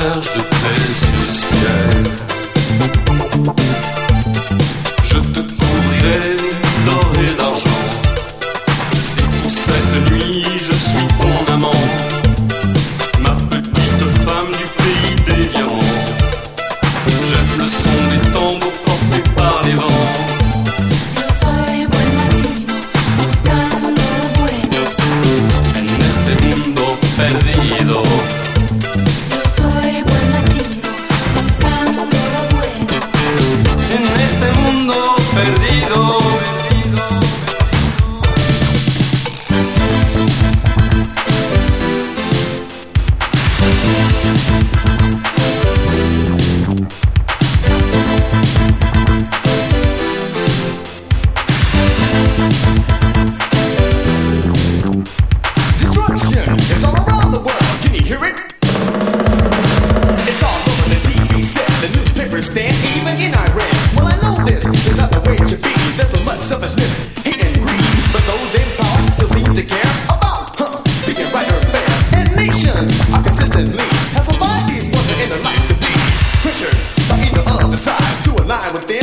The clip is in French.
recherche de précieuses pierres. Je te couvrirai d'or et d'argent. Si pour cette nuit je suis ton amant, ma petite femme du pays des diamants. J'aime le son des tambours portés par les vents. Yo soy buen latino, buscando lo bueno. En este mundo perdido. Yo soy buen latino, buscando lo bueno. En este mundo perdido. Destruction is all around the world. Can you hear it? It's all over the TV set, the newspaper stand, even in Iran. Well, I know this is not the way it should be. There's so much selfishness, hate and greed, but those in power don't seem to care about being right or fair. And nations are consistently have survived these ones in their lives to be pressured by either of the sides to align with them.